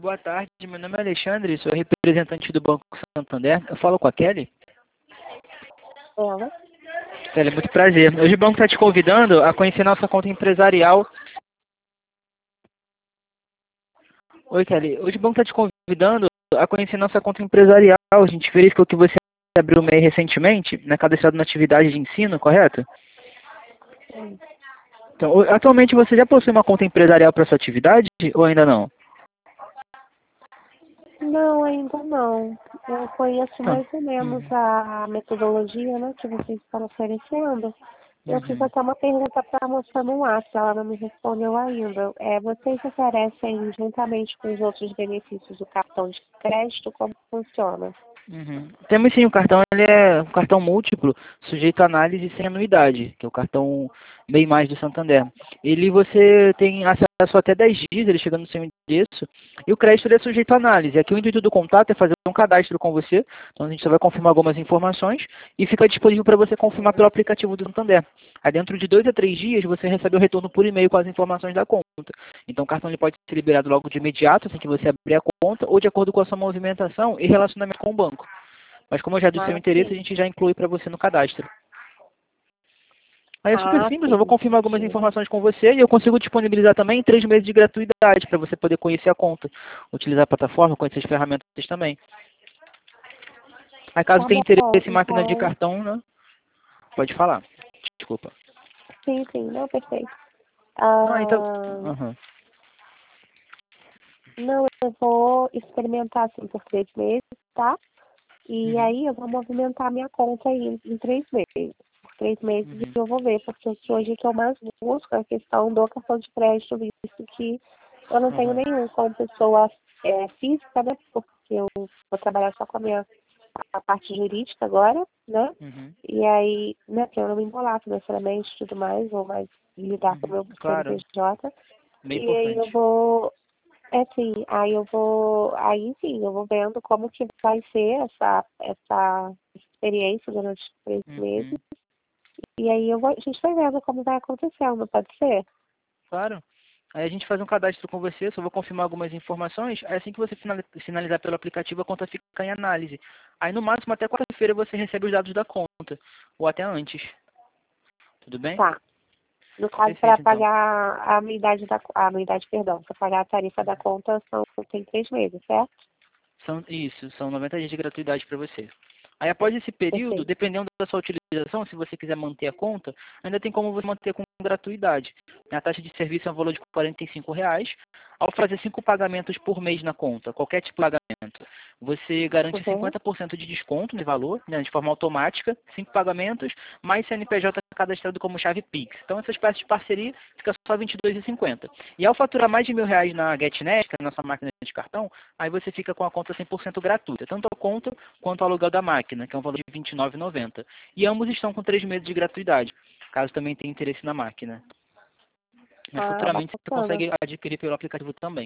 boa tarde. Meu nome é Alexandre, sou representante do Banco Santander. Eu falo com a Kelly. Ela? Kelly, muito prazer. Hoje o banco está te convidando a conhecer nossa conta empresarial. Oi, Kelly. Hoje o banco está te convidando a conhecer nossa conta empresarial. A gente verificou que você abriu o MEI recentemente, né, cadastrado na atividade de ensino, correto? Sim. Então, atualmente você já possui uma conta empresarial para sua atividade ou ainda não? Não, ainda não. Eu conheço Ah. mais ou menos a metodologia, né, que vocês estão oferecendo. Eu fiz até uma pergunta para a moça no WhatsApp, ela não me respondeu ainda. Vocês oferecem, juntamente com os outros benefícios do cartão de crédito, como funciona? Temos sim, o cartão ele é um cartão múltiplo, sujeito a análise sem anuidade, que é o cartão MEI Mais do Santander. Ele você tem acesso até 10 dias, ele chega no seu endereço, e o crédito ele é sujeito a análise. Aqui o intuito do contato é fazer um cadastro com você, então a gente só vai confirmar algumas informações e fica disponível para você confirmar pelo aplicativo do Santander. Aí dentro de 2 a 3 dias você recebe o retorno por e-mail com as informações da conta. Então o cartão ele pode ser liberado logo de imediato, assim que você abrir a conta, ou de acordo com a sua movimentação e relacionamento com o banco. Mas como já é do seu interesse, a gente já inclui para você no cadastro. Aí é super simples, eu vou confirmar algumas informações com você e eu consigo disponibilizar também 3 meses de gratuidade para você poder conhecer a conta, utilizar a plataforma, conhecer as ferramentas também. Aí caso tenha interesse em máquina de cartão, né? Pode falar. Desculpa. Sim, não, perfeito. Não, então... Não, eu vou experimentar assim por 3 meses, tá? E aí eu vou movimentar minha conta aí em 3 meses. Por 3 meses eu vou ver, porque hoje o que eu mais busco é a questão do cartão de crédito, visto que eu não tenho nenhum como pessoa física, né? Porque eu vou trabalhar só com a parte jurídica agora, né? E aí, né, pra eu não me embolar financeiramente e tudo mais, vou mais lidar com o meu CNPJ. E aí eu vou... aí eu vou vendo como que vai ser essa experiência durante 3 meses. E aí a gente vai vendo como vai acontecendo, pode ser? Claro. Aí a gente faz um cadastro com você, só vou confirmar algumas informações. Aí assim que você finalizar pelo aplicativo, a conta fica em análise. Aí no máximo até quarta-feira você recebe os dados da conta, ou até antes. Tudo bem? Tá. No caso, para pagar a anuidade, perdão, para pagar a tarifa da conta tem 3 meses, certo? São 90 dias de gratuidade para você. Aí após esse período, dependendo da sua utilização, se você quiser manter a conta, ainda tem como você manter com gratuidade. A taxa de serviço é um valor de R$45. Ao fazer 5 pagamentos por mês na conta, qualquer tipo de pagamento, você garante 50% de desconto no valor, né, de forma automática, 5 pagamentos, mais CNPJ cadastrado como chave Pix. Então essa espécie de parceria fica só R$22,50. E ao faturar mais de R$1.000 na GetNet, que é a nossa máquina de cartão, aí você fica com a conta 100% gratuita, tanto a conta quanto o aluguel da máquina, que é um valor de R$29,90. E ambos estão com 3 meses de gratuidade, caso também tenha interesse na máquina. Mas futuramente você consegue adquirir pelo aplicativo também.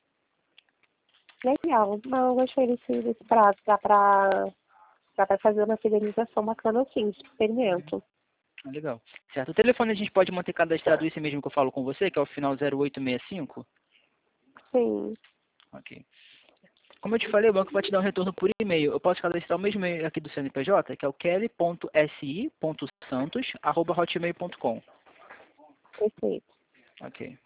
Legal. Não, eu gostei desse prazo. Dá pra fazer uma fidelização bacana assim, de experimento. Legal. Certo. O telefone a gente pode manter cadastrado esse mesmo que eu falo com você, que é o final 0865? Sim. Ok. Como eu te falei, o banco vai te dar um retorno por e-mail. Eu posso cadastrar o mesmo e-mail aqui do CNPJ, que é o kelly.si.santos@hotmail.com. Perfeito. Ok.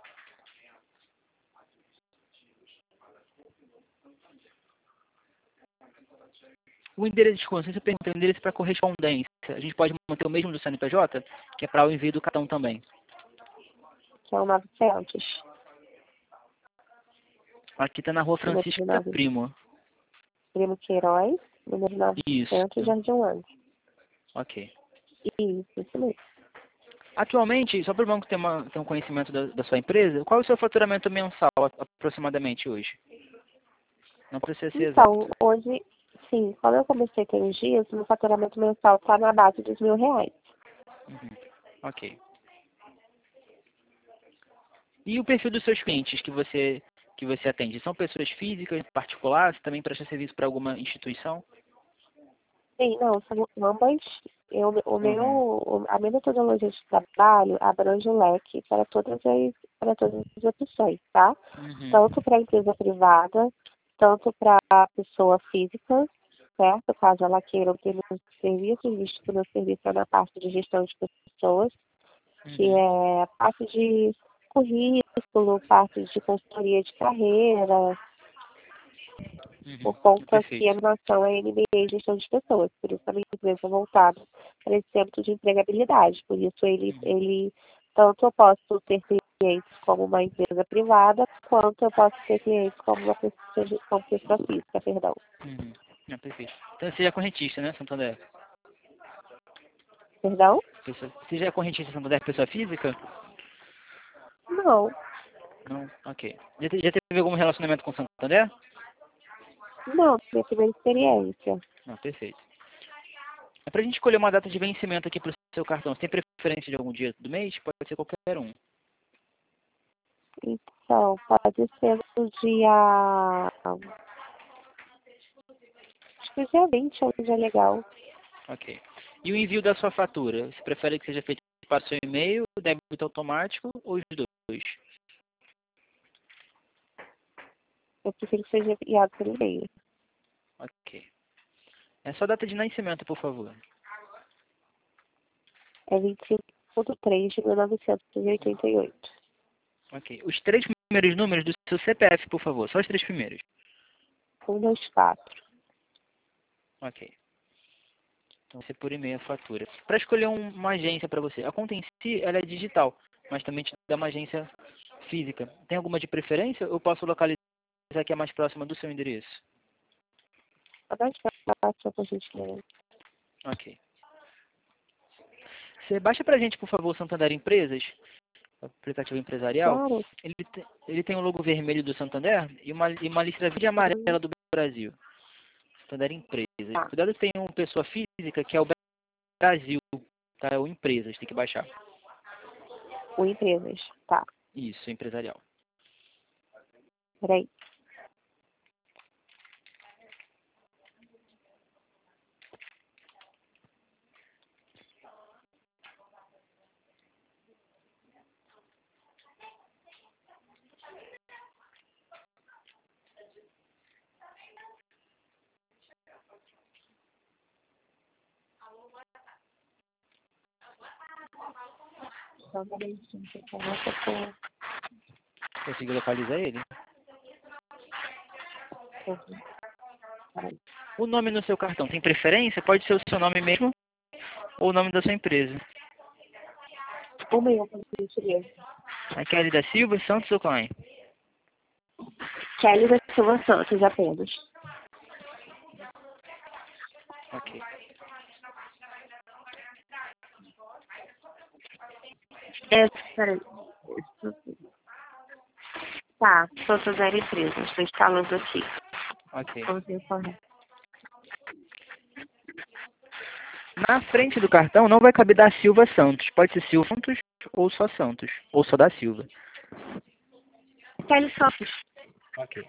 O endereço de consciência, eu perguntei o endereço para correspondência. A gente pode manter o mesmo do CNPJ, que é para o envio do cartão também. Que é o 900. Aqui está na rua Francisca Primo. Primo Queiroz, número 900, Jardim Lando. Ok. Isso mesmo. Atualmente, só para o banco ter um conhecimento da sua empresa, qual é o seu faturamento mensal aproximadamente hoje? Não precisa ser exato. Então, hoje, sim, quando eu comecei tem uns dias, meu faturamento mensal está na base dos R$1.000. Ok. E o perfil dos seus clientes que você atende? São pessoas físicas, particulares? Também presta serviço para alguma instituição? Sim, não, são ambas. Uhum. A minha metodologia de trabalho abrange o leque para todas as opções, tá? Uhum. Tanto para a empresa privada, tanto para a pessoa física, certo? Caso ela queira obter meus serviços, visto que o meu serviço é na parte de gestão de pessoas, que Uhum. é a parte de currículo, parte de consultoria de carreira, por Uhum. conta que a Perfeito. animação é MBA em gestão de pessoas, por isso a minha empresa é voltada para esse âmbito de empregabilidade. Por isso Uhum. ele tanto eu posso ter clientes como uma empresa privada, quanto eu posso ter clientes como como pessoa física, perdão. Uhum. Perfeito. Então você já é correntista, né, Santander? Perdão? Você já é correntista Santander, pessoa física? Não, Não? Ok. Já teve algum relacionamento com o Santander? não, minha primeira experiência. Não, perfeito. É pra gente escolher uma data de vencimento aqui pro seu cartão. Você tem preferência de algum dia do mês? Pode ser qualquer um. Então, pode ser no dia. Acho que o dia 20 é um dia legal. Ok. E o envio da sua fatura? Você prefere que seja feito para o seu e-mail, débito automático ou os dois? Eu prefiro que seja enviado por e-mail. Ok. É só data de nascimento, por favor. É 25/3 de 1988. Ok. Os três primeiros números do seu CPF, por favor. Só os três primeiros. 124. Ok. Então, vai ser por e-mail a fatura. Para escolher uma agência para você, a conta em si ela é digital, mas também te dá uma agência física. Tem alguma de preferência? Eu posso localizar que é mais próxima do seu endereço? A mais fácil pra gente ler. Ok. Você baixa pra gente, por favor, o Santander Empresas, o aplicativo empresarial. Claro. Ele tem o logo vermelho do Santander e uma listra verde e Uhum. amarela do Brasil. Santander Empresas. Tá. Cuidado que tem uma pessoa física que é o Brasil, tá? É o Empresas, tem que baixar. O empresas. Tá. Isso, empresarial. Peraí. Só um momentinho, que eu coloco Conseguiu localizar ele? Peraí. O nome no seu cartão tem preferência? Pode ser o seu nome mesmo ou o nome da sua empresa. O meu, por gentileza. A Kelly da Silva, Santos ou Klein? Kelly da Silva Santos, apenas. Ok. É, peraí. Tá, Santander Empresas. Estou instalando aqui. Ok. Vamos ver correto. Na frente do cartão não vai caber da Silva Santos. Pode ser Silva Santos ou só Santos. Ou só da Silva. Kelly Santos. Ok.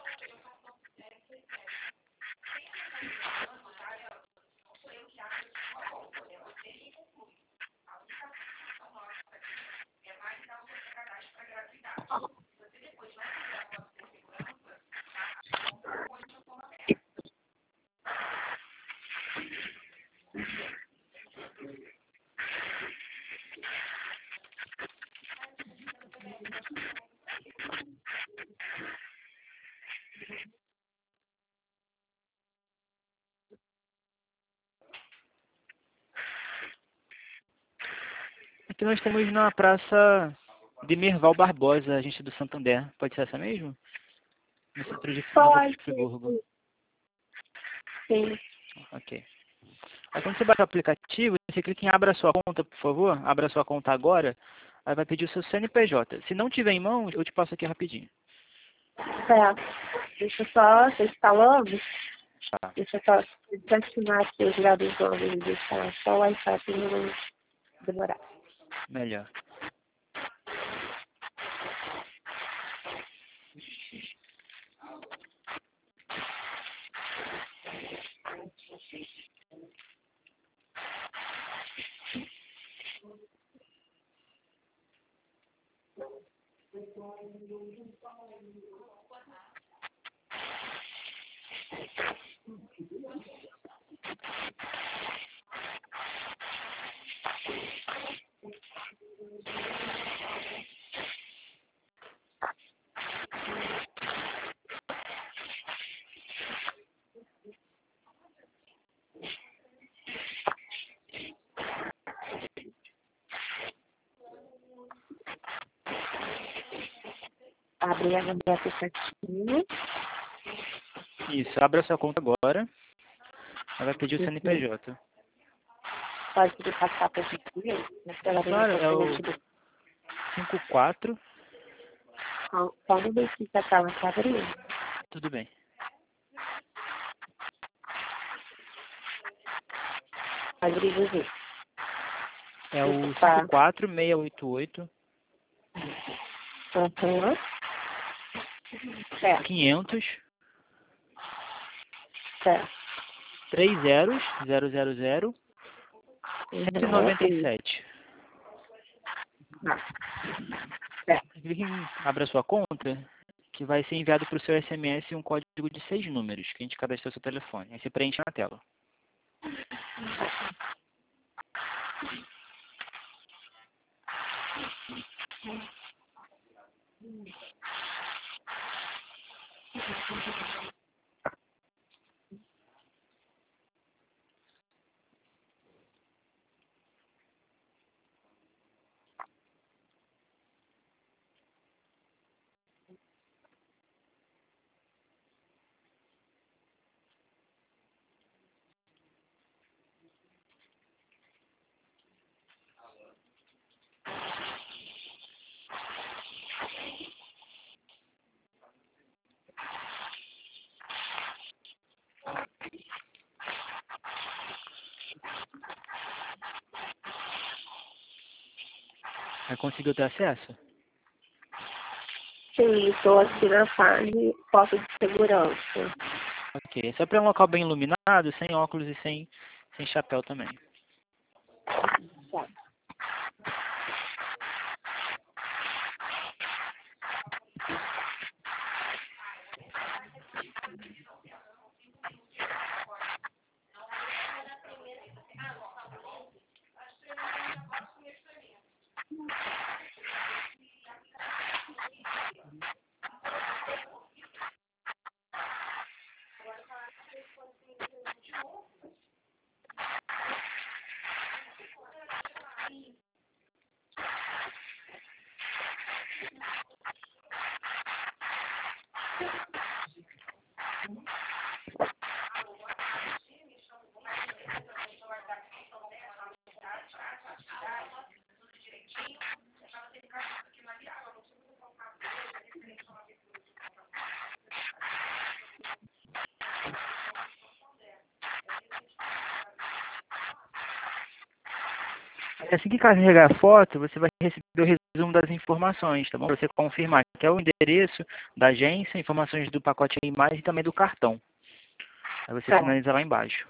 Aqui nós temos na Praça de Merval Barbosa, agente do Santander. Pode ser essa mesmo? No centro de Nova Pode. Friburgo. Sim. Ok. Aí quando você baixar o aplicativo, você clica em abra sua conta, por favor. Abra sua conta agora. Aí vai pedir o seu CNPJ. Se não tiver em mãos, eu te passo aqui rapidinho. Certo. Deixa eu só, você instalando? Tá. Deixa eu só desativar aqui os dados novos e deixar só o Wi-Fi para não demorar. Melhor. Abrir a minha aplicativo. Isso, abra sua conta agora. Ela vai pedir o CNPJ. Pode pedir passar para o dia. Claro, é o 54. Só no mês que já estava para abrir. Tudo bem. Abrir o Z. É o 54688 Uhum. Certo, 500 certo. 30000 197. Clique em abra sua conta, que vai ser enviado para o seu SMS um código de 6 números, que a gente cadastrou seu telefone. Aí você preenche na tela. Aí conseguiu ter acesso? Sim, estou aqui na fase foto de segurança. Ok. É só para um local bem iluminado, sem óculos e sem chapéu também. Tá. Assim que carregar a foto, você vai receber o resumo das informações, tá bom? Pra você confirmar que é o endereço da agência, informações do pacote em mais e também do cartão. Aí você finaliza lá embaixo.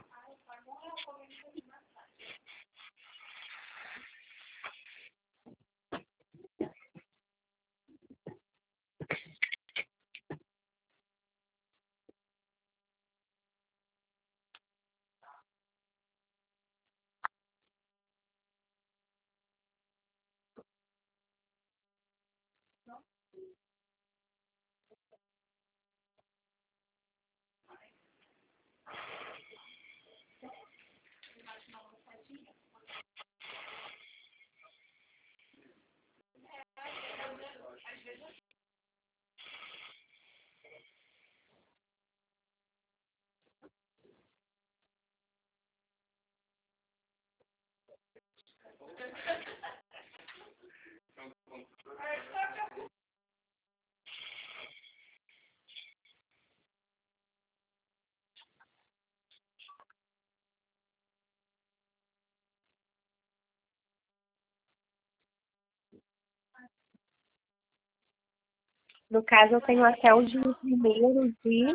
No caso, eu tenho até o dia 1º de...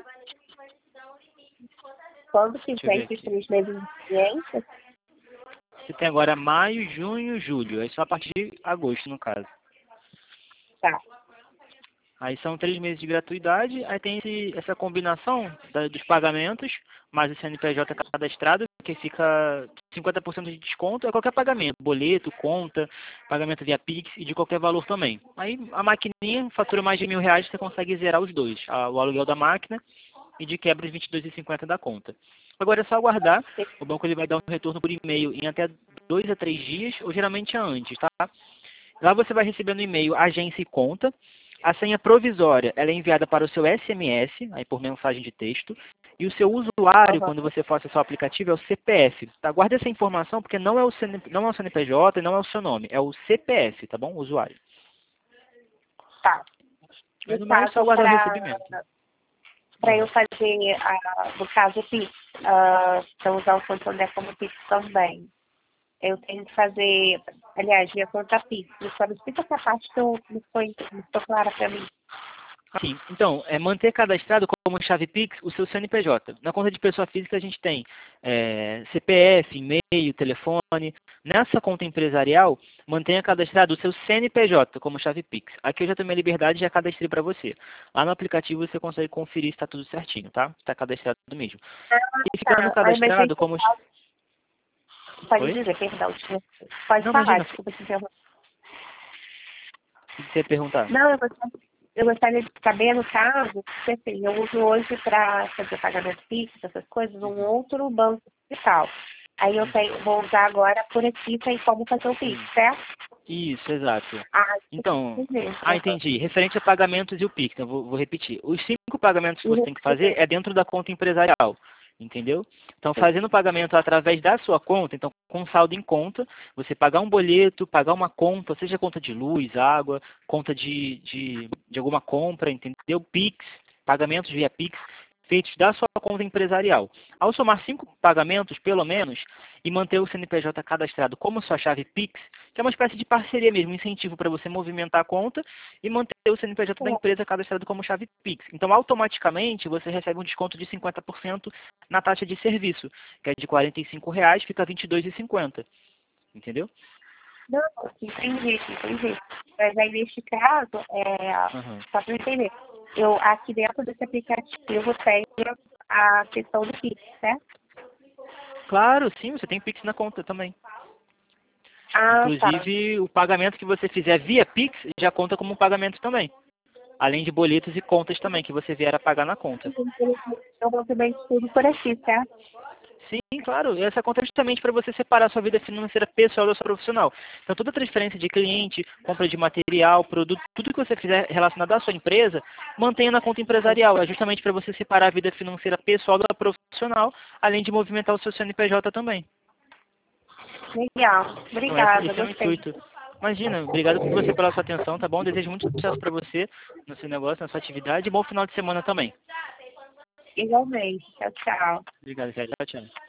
Quando Deixa eu fizer ver esses aqui. 3 meses de experiência, Você tem agora maio, junho, julho. É só a partir de agosto, no caso. tá. Aí são 3 meses de gratuidade, aí tem essa combinação dos pagamentos, mais o CNPJ cadastrado, que fica 50% de desconto, é qualquer pagamento, boleto, conta, pagamento via Pix e de qualquer valor também. Aí a maquininha fatura mais de R$ 1.000, você consegue zerar os dois, o aluguel da máquina e de quebra os R$ 22,50 da conta. Agora é só aguardar, o banco ele vai dar um retorno por e-mail em até 2 a 3 dias, ou geralmente antes, tá? Lá você vai receber no e-mail agência e conta. A senha provisória ela é enviada para o seu SMS, aí por mensagem de texto, e o seu usuário, quando você for acessar o aplicativo, é o CPF. Tá? Guarde essa informação, porque não é o CNPJ, não é o seu nome, é o CPF, tá bom? O usuário. Tá. Mas no mais é só aguardar o recebimento. Para eu fazer, no caso, Pix, para usar o Santo André como Pix também, eu tenho que fazer, aliás, minha conta Pix. Só me explica essa parte que não ficou clara para mim. Sim, então, manter cadastrado como chave Pix o seu CNPJ. Na conta de pessoa física a gente tem CPF, e-mail, telefone. Nessa conta empresarial, mantenha cadastrado o seu CNPJ como chave Pix. Aqui eu já tomei a liberdade e já cadastrei para você. Lá no aplicativo você consegue conferir se está tudo certinho, tá? Está cadastrado mesmo. E ficando cadastrado como... Pode Oi? dizer, perdão. Pode Não, falar, imagina. desculpa te interromper. O que você ia perguntar? Não, eu gostaria de saber, no caso, porque assim, eu uso hoje para fazer pagamento fixo, essas coisas, um outro banco digital. Aí eu vou usar agora por aqui, tem como fazer o Pix, certo? Isso, exato. Então, Entendi. entendi. Referente a pagamentos e o Pix, então vou repetir. Os 5 pagamentos que você tem que fazer é dentro da conta empresarial, entendeu? Então, fazendo o pagamento através da sua conta, então, com saldo em conta, você pagar um boleto, pagar uma conta, seja conta de luz, água, conta de alguma compra, entendeu? Pix, pagamentos via Pix, feitos da sua conta empresarial. Ao somar 5 pagamentos, pelo menos, e manter o CNPJ cadastrado como sua chave Pix, que é uma espécie de parceria mesmo, incentivo para você movimentar a conta e manter o CNPJ da empresa cadastrado como chave Pix. Então, automaticamente, você recebe um desconto de 50% na taxa de serviço, que é de R$ 45,00, fica R$ 22,50. Entendeu? Não, entendi. Mas aí, neste caso, só para entender, eu aqui dentro desse aplicativo tenho a questão do Pix, certo? Claro, sim, você tem Pix na conta também. Inclusive, o pagamento que você fizer via Pix já conta como um pagamento também. Além de boletos e contas também, que você vier a pagar na conta. Eu vou também tudo por aqui, certo? Sim, claro. Essa conta é justamente para você separar a sua vida financeira pessoal da sua profissional. Então, toda transferência de cliente, compra de material, produto, tudo que você fizer relacionado à sua empresa, mantenha na conta empresarial. É justamente para você separar a vida financeira pessoal da profissional, além de movimentar o seu CNPJ também. Legal. Obrigada. Esse é o intuito. Imagina, obrigado por você pela sua atenção, tá bom? Desejo muito sucesso para você no seu negócio, na sua atividade e bom final de semana também. Igualmente. Tchau, tchau. Obrigado, Zé. Tchau, tchau.